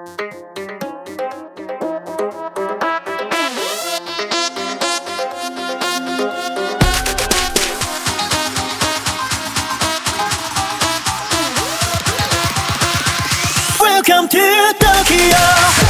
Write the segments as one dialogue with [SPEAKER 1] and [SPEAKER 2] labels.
[SPEAKER 1] Welcome to Tokyo.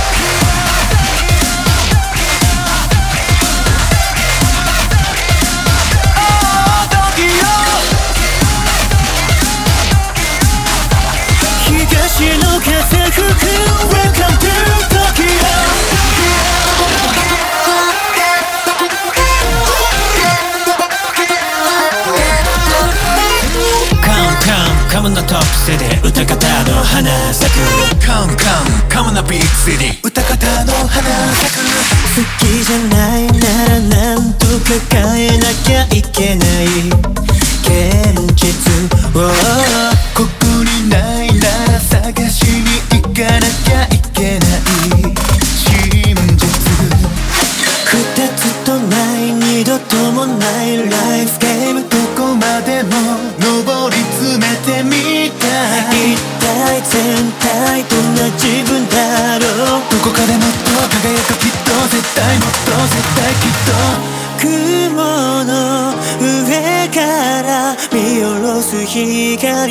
[SPEAKER 2] Come on the top city 歌方の花咲く
[SPEAKER 3] Come come come on the big city 歌方の花咲く
[SPEAKER 1] 好きじゃないならなんとか変えなきゃいけない現実を
[SPEAKER 3] ここにないなら探しに行かなきゃいけない真実
[SPEAKER 1] 二つとない二度ともないライフゲーム
[SPEAKER 3] どこまでも上り詰めてみたい
[SPEAKER 1] 一体全体どんな自分だろう
[SPEAKER 3] どこかでもっと輝くきっと絶対もっと絶対きっと
[SPEAKER 1] 雲の上から見下ろす光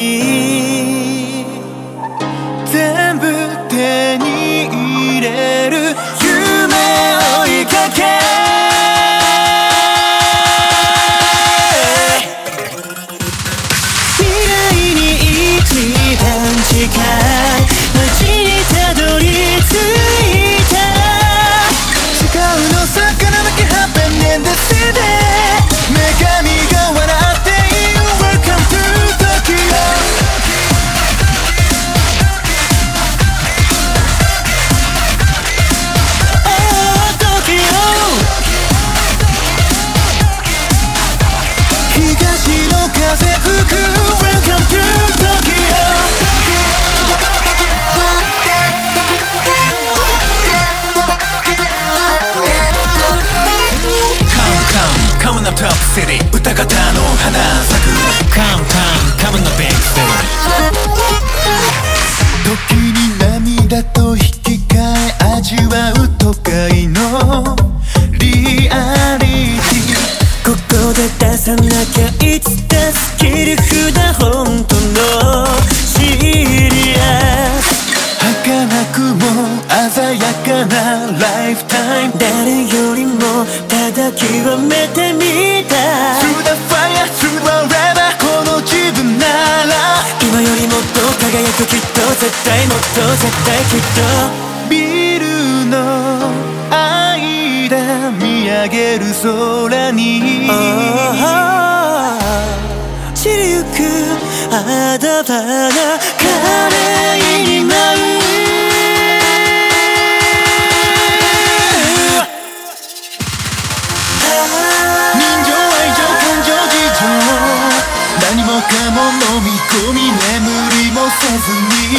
[SPEAKER 3] 全部手に入れる夢追いかけ
[SPEAKER 1] 近い街にたどり着いた
[SPEAKER 3] 違うの魚だけハッペンネンでシティ女神が笑っている Welcome to Tokyo
[SPEAKER 1] Oh Tokyo
[SPEAKER 3] 東の風吹く Welcome to Tokyo Come on the top city 歌方の花咲く
[SPEAKER 2] Come come come on the big city
[SPEAKER 3] 時に涙と引き換え味わう都会のリアリティ
[SPEAKER 1] ここで出さなきゃいつ出す切り札本当のシリアス
[SPEAKER 3] 儚くも鮮やかなライフタイム
[SPEAKER 1] 誰よりもただ極めてみた
[SPEAKER 3] Through the fire, through whatever この自分なら
[SPEAKER 1] 今よりもっと輝くきっと絶対もっと絶対きっと
[SPEAKER 3] ビルの間見上げる空に
[SPEAKER 1] 散りゆく肌花枯れに舞う
[SPEAKER 3] 人情愛情感情事情何もかも飲み込み眠りもせずに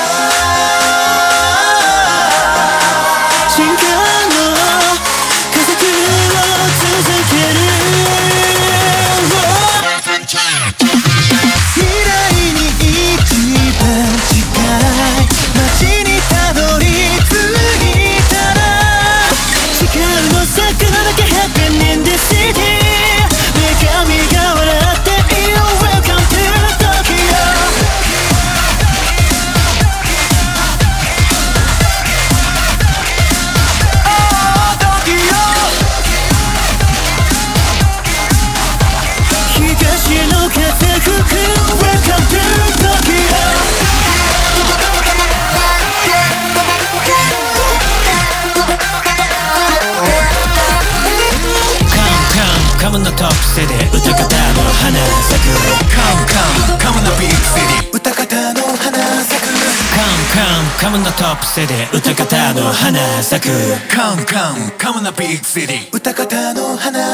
[SPEAKER 1] 進化の加速を続ける
[SPEAKER 3] 未来に一番近い街にたどり着いたら
[SPEAKER 1] 力の魚だけハッピーネンデシティ女神が笑っている Welcome to Tokyo
[SPEAKER 3] Oh Tokyo
[SPEAKER 1] 東の風吹く Welcome to Tokyo
[SPEAKER 2] Come on the top city 歌方の花咲く
[SPEAKER 3] Come come come on the big city 歌方の花咲く
[SPEAKER 2] Come come come on the top city 歌方の花咲く
[SPEAKER 3] Come come come on the big city 歌方の花